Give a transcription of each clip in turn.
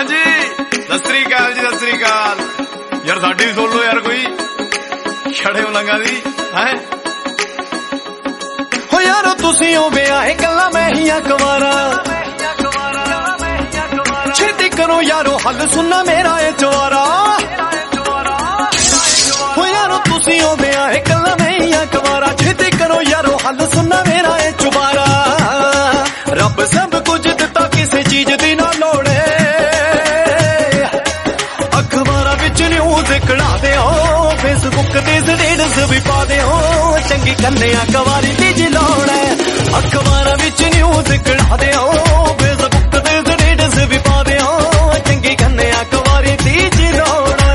ਹਾਂਜੀ ਸਤਿ ਸ੍ਰੀ ਅਕਾਲ ਜੀ, ਸਤਿ ਸ੍ਰੀ ਅਕਾਲ ਯਾਰ। ਸਾਡੀ ਵੀ ਸੁਣ ਲੋ ਯਾਰ ਕੋਈ ਛੜੇ ਉਲੰਗਾ ਦੀ ਹੈ ਹੋ ਯਾਰੋ। ਤੁਸੀਂ ਉਹ ਵਿਆਹੇ ਗੱਲਾਂ ਮੈਂ ਹੀ ਅਕਵਾਰਾ, ਛੇਤੀ ਕਰੋ ਯਾਰੋ ਹੱਲ ਸੁਣਨਾ ਮੇਰਾ ਇਹ ਚਵਾਰਾ। ਹੋ ਯਾਰੋ ਤੁਸੀਂ ਉਹ ਵਿਆਹੇ ਗੱਲਾਂ ਮੈਂ ਹੀ ਅਕਵਾਰਾ, ਛੇਤੀ ਕਰੋ ਯਾਰੋ ਹੱਲ ਸੁਣਨਾ ਮੇਰਾ ਇਹ ਚਵਾਰਾ। ਰੱਬ ਸਭ ਕੁਝ ਦਿੱਤਾ ਕਿਸੇ ਚੀਜ਼ ਦੀ ਨਾ ਲੋੜ, ਅਖਬਾਰਾਂ ਵਿੱਚ ਨਿਊਜ਼ ਕਢਾ ਦਿਓ, ਫੇਸਬੁੱਕ ਤੇ ਸਟੇਟਸ ਵੀ ਪਾ ਦਿਓ, ਚੰਗੀ ਕੰਨਿਆ ਕਵਾਰੀ ਦੀ ਜੀ ਲੋੜ ਹੈ। ਅਖਬਾਰਾਂ ਵਿੱਚ ਨਿਊਜ਼ ਕਢਾ ਦਿਓ, ਫੇਸਬੁੱਕ ਤੇ ਸਟੇਟਸ ਵੀ ਪਾ ਦਿਓ, ਚੰਗੀ ਕੰਨਿਆ ਕਵਾਰੀ ਦੀ ਜੀ ਲੋੜ ਹੈ।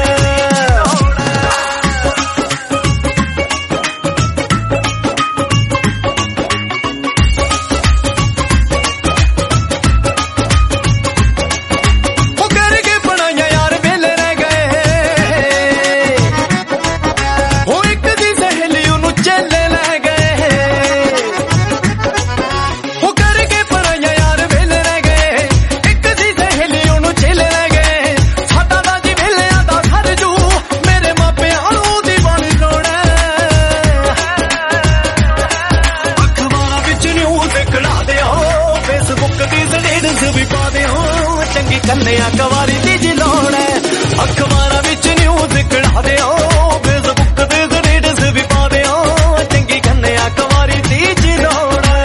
ਕੰਨਿਆ ਕਵਾਰੀ ਦੀ ਜੀ ਲੋੜ ਹੈ। ਅਖਬਾਰਾਂ ਵਿੱਚ ਨਿਊਜ਼ ਕਢਾ ਦਿਓ, ਫੇਸਬੁੱਕ ਤੇ ਸਟੇਟਸ ਵੀ ਪਾ ਦਿਓ, ਚੰਗੀ ਕੰਨਿਆ ਕਵਾਰੀ ਦੀ ਜੀ ਲੋੜ ਹੈ।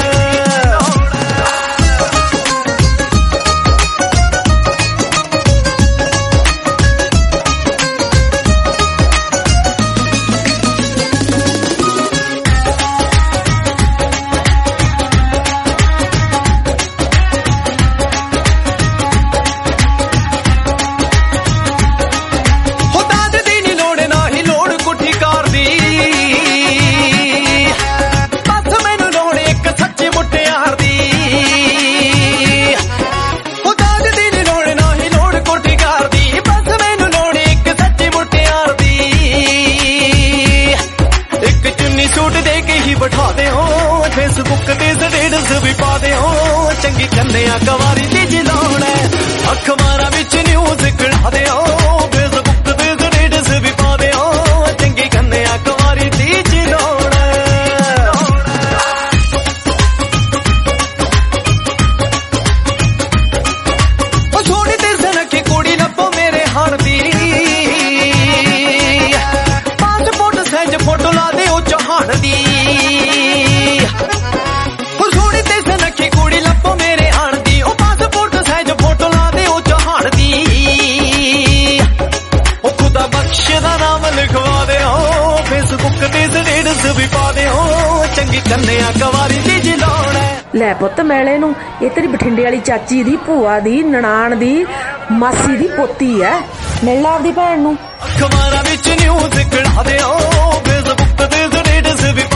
ਬਿਠਾ ਦਿਓ, ਫੇਸਬੁੱਕ ਤੇ ਸਟੇਟਸ ਵੀ ਪਾ ਦਿਓ, ਚੰਗੀ ਕੰਨਿਆ ਕਵਾਰੀ ਦੀ ਜੀ ਲੋੜ ਹੈ। ਅਖਬਾਰਾਂ ਵਿੱਚ ਨਿਊਜ਼ ਕਢਾ ਦਿਓ, ਫੇਸਬੁੱਕ ਤੇ ਸਟੇਟਸ ਵੀ ਪਾ ਦਿਓ, ਚੰਗੀ ਕੰਨਿਆ ਕਵਾਰੀ ਦੀ ਜੀ ਲੋੜ ਹੈ। ਉਹ ਛੋੜੀ ਤੇ ਸਨਖੀ ਕੁੜੀ ਲੱਭੋ ਮੇਰੇ ਹਾਣ ਦੀ, ਪਾਸਪੋਰਟ ਸਾਈਜ਼ ਫੋਟੋ ਲਾ ਦਿਓ ਚਾਹਣ ਦੀ। ਲਿਖਵਾ ਦਿਓ, ਫੇਸਬੁੱਕ ਤੇ ਸਟੇਟਸ ਵੀ ਪਾ ਦਿਓ, ਚੰਗੀ ਕੰਨਿਆ ਕਵਾਰੀ ਦੀ ਜੀ ਲੋੜ ਹੈ। ਲੈ ਪੁੱਤ ਮੈਲੇ ਨੂੰ, ਇਹ ਤੇਰੀ ਬਠਿੰਡੇ ਵਾਲੀ ਚਾਚੀ ਦੀ, ਭੂਆ ਦੀ, ਨਨਾਣ ਦੀ, ਮਾਸੀ ਦੀ ਪੋਤੀ ਐ, ਮਿਲ ਲਾ ਆਪਦੀ ਭੈਣ ਨੂੰ। ਅਖਬਾਰਾਂ ਵਿੱਚ ਨਿਊਜ਼ ਕਢਾ ਦਿਓ, ਫੇਸਬੁੱਕ ਤੇ ਸਟੇਟਸ ਵੀ